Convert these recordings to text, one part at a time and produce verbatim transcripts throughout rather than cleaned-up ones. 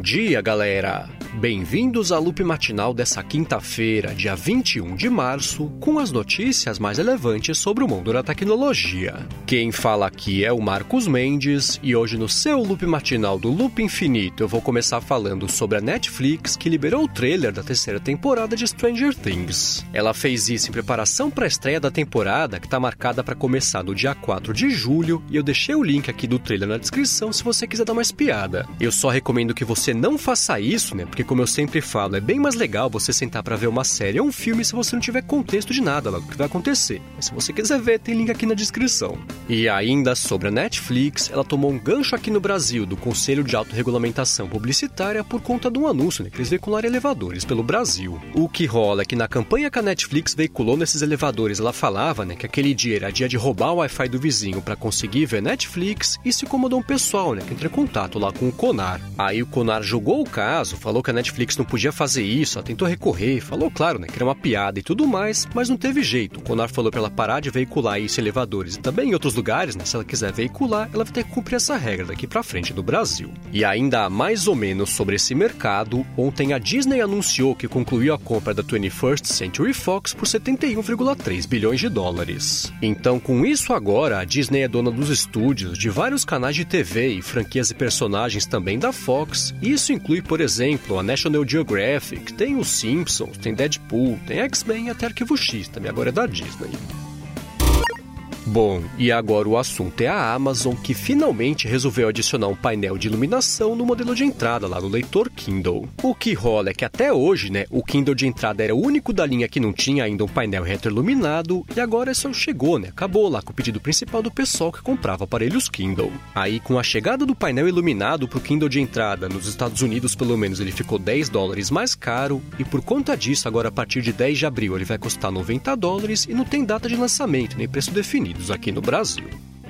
Bom dia, galera! Bem-vindos à Loop Matinal dessa quinta-feira, dia vinte e um de março, com as notícias mais relevantes sobre o mundo da tecnologia. Quem fala aqui é o Marcos Mendes, e hoje no seu Loop Matinal do Loop Infinito eu vou começar falando sobre a Netflix, que liberou o trailer da terceira temporada de Stranger Things. Ela fez isso em preparação para a estreia da temporada, que está marcada para começar no dia quatro de julho, e eu deixei o link aqui do trailer na descrição se você quiser dar uma espiada. Eu só recomendo que você não faça isso, né? Porque, como eu sempre falo, é bem mais legal você sentar pra ver uma série ou um filme se você não tiver contexto de nada lá do que vai acontecer. Mas se você quiser ver, tem link aqui na descrição. E ainda sobre a Netflix, ela tomou um gancho aqui no Brasil do Conselho de Autorregulamentação Publicitária por conta de um anúncio, né, que eles veicularam elevadores pelo Brasil. O que rola é que na campanha que a Netflix veiculou nesses elevadores, ela falava, né, que aquele dia era dia de roubar o Wi-Fi do vizinho pra conseguir ver Netflix, e se incomodou um pessoal, né, que entrou em contato lá com o Conar. Aí o Conar julgou o caso, falou que a Netflix não podia fazer isso, ela tentou recorrer, falou, claro, né, que era uma piada e tudo mais, mas não teve jeito. O Conar falou pra ela parar de veicular isso em elevadores e também em outros lugares, né, se ela quiser veicular, ela vai ter que cumprir essa regra daqui pra frente do Brasil. E ainda mais ou menos sobre esse mercado, ontem a Disney anunciou que concluiu a compra da twenty-first Century Fox por setenta e um vírgula três bilhões de dólares. Então, com isso agora, a Disney é dona dos estúdios, de vários canais de T V e franquias e personagens também da Fox, e isso inclui, por exemplo, a National Geographic, tem os Simpsons, tem Deadpool, tem X-Men e até Arquivo X, também agora é da Disney. Bom, e agora o assunto é a Amazon, que finalmente resolveu adicionar um painel de iluminação no modelo de entrada lá no leitor Kindle. O que rola é que até hoje, né, o Kindle de entrada era o único da linha que não tinha ainda um painel retroiluminado, e agora só chegou, né, acabou lá com o pedido principal do pessoal que comprava aparelhos Kindle. Aí, com a chegada do painel iluminado pro Kindle de entrada, nos Estados Unidos pelo menos ele ficou dez dólares mais caro, e por conta disso, agora a partir de dez de abril ele vai custar noventa dólares e não tem data de lançamento, nem preço definido aqui no Brasil.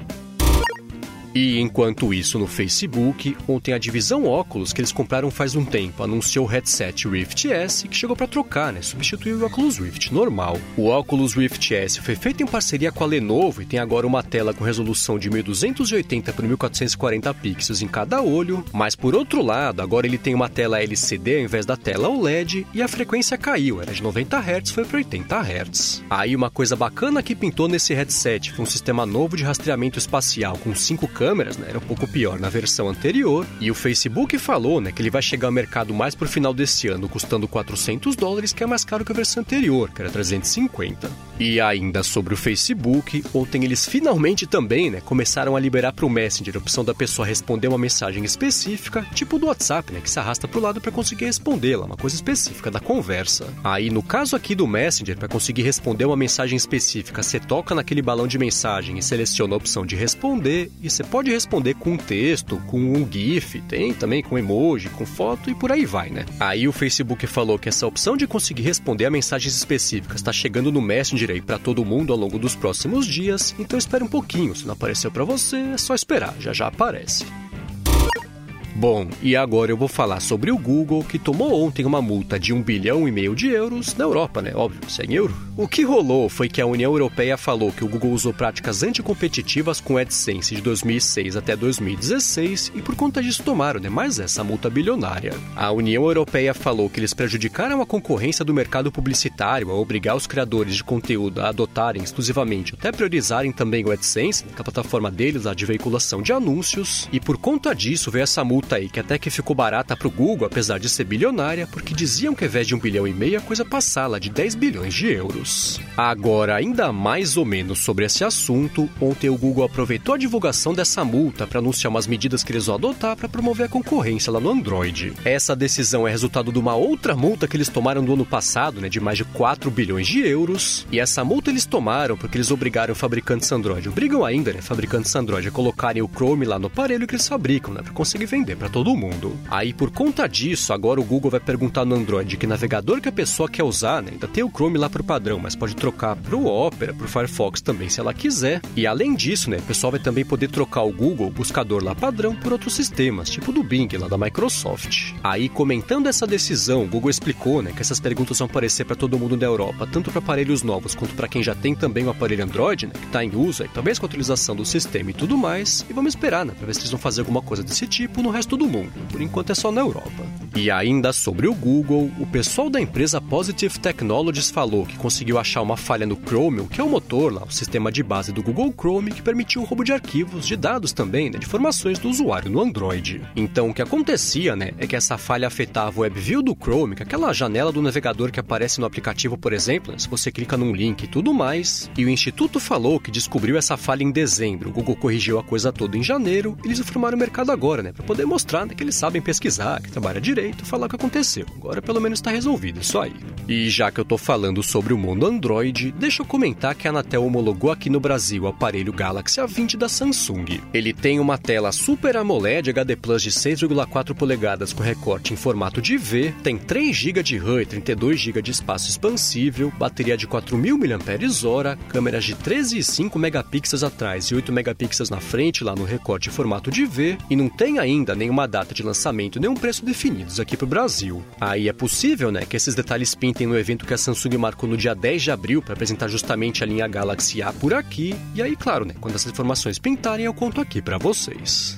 E enquanto isso, no Facebook, ontem a divisão Oculus, que eles compraram faz um tempo, anunciou o headset Rift S, que chegou para trocar, né, substituir o Oculus Rift normal. O Oculus Rift S foi feito em parceria com a Lenovo e tem agora uma tela com resolução de mil duzentos e oitenta por mil quatrocentos e quarenta pixels em cada olho, mas por outro lado, agora ele tem uma tela L C D ao invés da tela O L E D e a frequência caiu, era de noventa hertz, foi para oitenta hertz. Aí uma coisa bacana que pintou nesse headset foi um sistema novo de rastreamento espacial com cinco câmeras, né, era um pouco pior na versão anterior, e o Facebook falou, né, que ele vai chegar ao mercado mais pro final desse ano, custando quatrocentos dólares, que é mais caro que a versão anterior, que era trezentos e cinquenta. E ainda sobre o Facebook, ontem eles finalmente também, né, começaram a liberar pro Messenger a opção da pessoa responder uma mensagem específica, tipo do WhatsApp, né, que se arrasta pro lado para conseguir respondê-la, uma coisa específica da conversa. Aí, no caso aqui do Messenger, para conseguir responder uma mensagem específica, você toca naquele balão de mensagem e seleciona a opção de responder, e você pode responder com texto, com um GIF, tem também com emoji, com foto e por aí vai, né? Aí o Facebook falou que essa opção de conseguir responder a mensagens específicas está chegando no Messenger aí para todo mundo ao longo dos próximos dias, então espere um pouquinho, se não apareceu para você, é só esperar, já já aparece. Bom, e agora eu vou falar sobre o Google, que tomou ontem uma multa de um bilhão e meio de euros na Europa, né? Óbvio, sem euro. O que rolou foi que a União Europeia falou que o Google usou práticas anticompetitivas com AdSense de dois mil e seis até dois mil e dezesseis e por conta disso tomaram, né, mais essa multa bilionária. A União Europeia falou que eles prejudicaram a concorrência do mercado publicitário ao obrigar os criadores de conteúdo a adotarem exclusivamente, até priorizarem também o AdSense, que é a plataforma deles lá de veiculação de anúncios, e por conta disso veio essa multa aí, que até que ficou barata pro Google, apesar de ser bilionária, porque diziam que ao invés de um bilhão e meio, a coisa passar lá de dez bilhões de euros. Agora, ainda mais ou menos sobre esse assunto, ontem o Google aproveitou a divulgação dessa multa para anunciar umas medidas que eles vão adotar para promover a concorrência lá no Android. Essa decisão é resultado de uma outra multa que eles tomaram no ano passado, né, de mais de quatro bilhões de euros, e essa multa eles tomaram porque eles obrigaram fabricantes Android, obrigam ainda, né, fabricantes Android a colocarem o Chrome lá no aparelho que eles fabricam, né, para conseguir vender para todo mundo. Aí, por conta disso, agora o Google vai perguntar no Android que navegador que a pessoa quer usar, né? Ainda tem o Chrome lá pro padrão, mas pode trocar pro Opera, pro Firefox também, se ela quiser. E além disso, né, o pessoal vai também poder trocar o Google, o buscador lá padrão, por outros sistemas, tipo do Bing, lá da Microsoft. Aí, comentando essa decisão, o Google explicou, né, que essas perguntas vão aparecer para todo mundo da Europa, tanto para aparelhos novos quanto para quem já tem também um aparelho Android, né, que tá em uso, e talvez com a atualização do sistema e tudo mais. E vamos esperar, né, pra ver se eles vão fazer alguma coisa desse tipo no resto resto do mundo. Por enquanto é só na Europa. E ainda sobre o Google, o pessoal da empresa Positive Technologies falou que conseguiu achar uma falha no Chromium, que é o motor lá, o sistema de base do Google Chrome, que permitiu o roubo de arquivos, de dados também, né, de informações do usuário no Android. Então o que acontecia, né, é que essa falha afetava o WebView do Chrome, que é aquela janela do navegador que aparece no aplicativo, por exemplo, né, se você clica num link e tudo mais. E o Instituto falou que descobriu essa falha em dezembro, o Google corrigiu a coisa toda em janeiro, e eles informaram o mercado agora, né, para poder mostrar, né, que eles sabem pesquisar, que trabalham direito, falar o que aconteceu. Agora pelo menos está resolvido isso aí. E já que eu tô falando sobre o mundo Android, deixa eu comentar que a Anatel homologou aqui no Brasil o aparelho Galaxy A vinte da Samsung. Ele tem uma tela Super AMOLED H D Plus de seis vírgula quatro polegadas com recorte em formato de V, tem três gigas de RAM e trinta e dois gigas de espaço expansível, bateria de quatro mil miliampères-hora, câmeras de treze e cinco megapixels atrás e oito megapixels na frente lá no recorte em formato de V, e não tem ainda nenhuma data de lançamento nem um preço definidos aqui pro Brasil. Aí é possível, né, que esses detalhes pintem no evento que a Samsung marcou no dia dez de abril para apresentar justamente a linha Galaxy A por aqui, e aí, claro, né, quando essas informações pintarem eu conto aqui para vocês.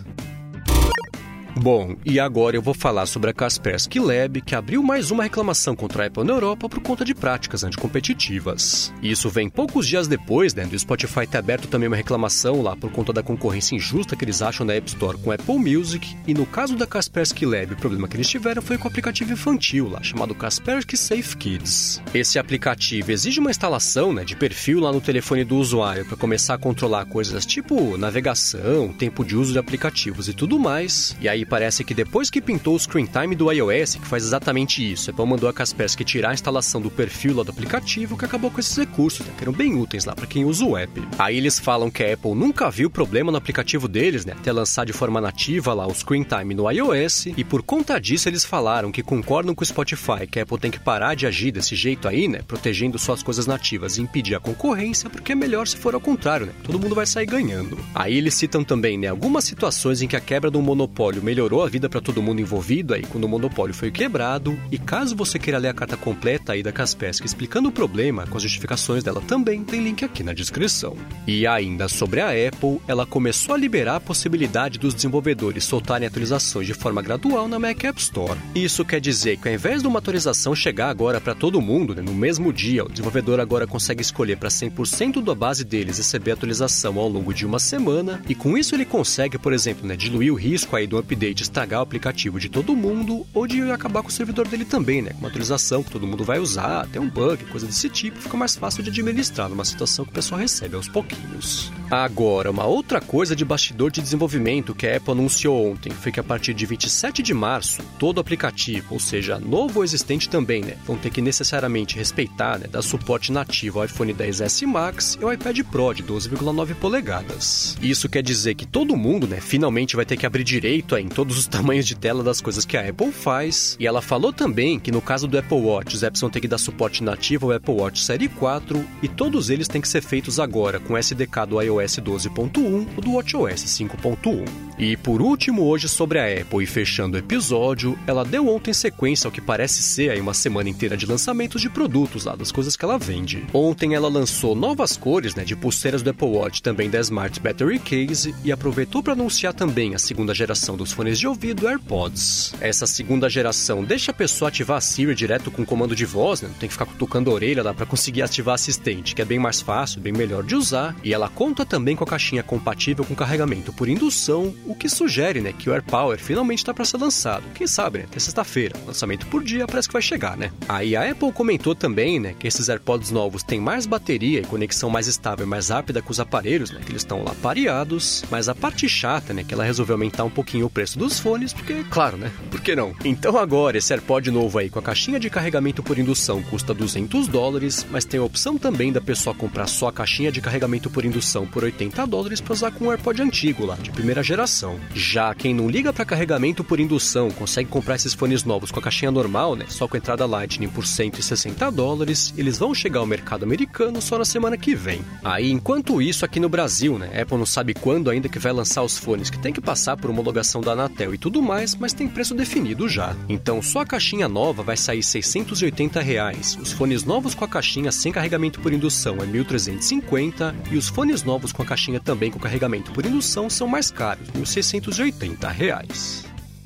Bom, e agora eu vou falar sobre a Kaspersky Lab, que abriu mais uma reclamação contra a Apple na Europa por conta de práticas anticompetitivas. Isso vem poucos dias depois, né, do Spotify ter aberto também uma reclamação lá por conta da concorrência injusta que eles acham na App Store com Apple Music, e no caso da Kaspersky Lab, o problema que eles tiveram foi com o aplicativo infantil lá, chamado Kaspersky Safe Kids. Esse aplicativo exige uma instalação, né, de perfil lá no telefone do usuário para começar a controlar coisas tipo navegação, tempo de uso de aplicativos e tudo mais, e aí parece que depois que pintou o Screen Time do iOS, que faz exatamente isso, a Apple mandou a Kaspersky tirar a instalação do perfil lá do aplicativo, que acabou com esses recursos, né, que eram bem úteis lá para quem usa o app. Aí eles falam que a Apple nunca viu problema no aplicativo deles, né, até lançar de forma nativa lá o Screen Time no iOS, e por conta disso eles falaram que concordam com o Spotify, que a Apple tem que parar de agir desse jeito aí, né, protegendo suas coisas nativas e impedir a concorrência, porque é melhor se for ao contrário, né, todo mundo vai sair ganhando. Aí eles citam também, né, algumas situações em que a quebra do monopólio melhorou a vida para todo mundo envolvido aí quando o monopólio foi quebrado, e caso você queira ler a carta completa aí da Kaspersky explicando o problema com as justificações dela também, tem link aqui na descrição. E ainda sobre a Apple, ela começou a liberar a possibilidade dos desenvolvedores soltarem atualizações de forma gradual na Mac App Store. Isso quer dizer que ao invés de uma atualização chegar agora para todo mundo, né, no mesmo dia, o desenvolvedor agora consegue escolher para cem por cento da base deles receber a atualização ao longo de uma semana, e com isso ele consegue, por exemplo, né, diluir o risco aí do update estragar o aplicativo de todo mundo, ou de acabar com o servidor dele também, né? Com uma atualização que todo mundo vai usar, tem um bug, coisa desse tipo, fica mais fácil de administrar numa situação que o pessoal recebe aos pouquinhos. Agora, uma outra coisa de bastidor de desenvolvimento que a Apple anunciou ontem foi que a partir de vinte e sete de março, todo aplicativo, ou seja, novo ou existente também, né, vão ter que necessariamente respeitar, né, dar suporte nativo ao iPhone X S Max e ao iPad Pro de doze vírgula nove polegadas. Isso quer dizer que todo mundo, né, finalmente vai ter que abrir direito aí em todos os tamanhos de tela das coisas que a Apple faz, e ela falou também que no caso do Apple Watch, os apps vão ter que dar suporte nativo ao Apple Watch Série quatro, e todos eles têm que ser feitos agora com o S D K do iOS doze ponto um ou do WatchOS cinco ponto um. E por último, hoje sobre a Apple e fechando o episódio, ela deu ontem sequência ao que parece ser aí uma semana inteira de lançamentos de produtos lá, das coisas que ela vende. Ontem ela lançou novas cores, né, de pulseiras do Apple Watch, também da Smart Battery Case, e aproveitou para anunciar também a segunda geração dos fones de ouvido AirPods. Essa segunda geração deixa a pessoa ativar a Siri direto com comando de voz, né, não tem que ficar cutucando a orelha lá para conseguir ativar a assistente, que é bem mais fácil, bem melhor de usar, e ela conta também com a caixinha compatível com carregamento por indução, o que sugere, né, que o AirPower finalmente está para ser lançado. Quem sabe, né, até sexta-feira. Lançamento por dia parece que vai chegar, né? Aí a Apple comentou também, né, que esses AirPods novos têm mais bateria e conexão mais estável e mais rápida com os aparelhos, né, que eles estão lá pareados, mas a parte chata, né, que ela resolveu aumentar um pouquinho o preço dos fones, porque, claro, né, por que não? Então agora, esse AirPod novo aí com a caixinha de carregamento por indução custa duzentos dólares, mas tem a opção também da pessoa comprar só a caixinha de carregamento por indução por oitenta dólares para usar com o AirPod antigo lá, de primeira geração. Já quem não liga para carregamento por indução consegue comprar esses fones novos com a caixinha normal, né, só com entrada Lightning por cento e sessenta dólares, eles vão chegar ao mercado americano só na semana que vem. Aí, enquanto isso, aqui no Brasil, né, a Apple não sabe quando ainda que vai lançar os fones, que tem que passar por homologação da Anatel e tudo mais, mas tem preço definido já. Então, só a caixinha nova vai sair seiscentos e oitenta reais. Os fones novos com a caixinha sem carregamento por indução é mil trezentos e cinquenta e os fones novos com a caixinha também com carregamento por indução são mais caros, mil seiscentos e oitenta reais.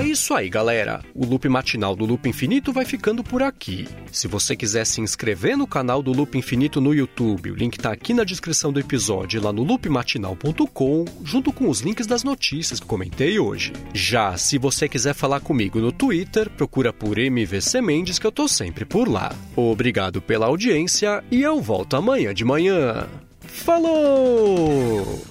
isso aí, galera. O Loop Matinal do Loop Infinito vai ficando por aqui. Se você quiser se inscrever no canal do Loop Infinito no YouTube, o link tá aqui na descrição do episódio, lá no loop matinal ponto com, junto com os links das notícias que comentei hoje. Já se você quiser falar comigo no Twitter, procura por M V C Mendes, que eu tô sempre por lá. Obrigado pela audiência e eu volto amanhã de manhã. Falou!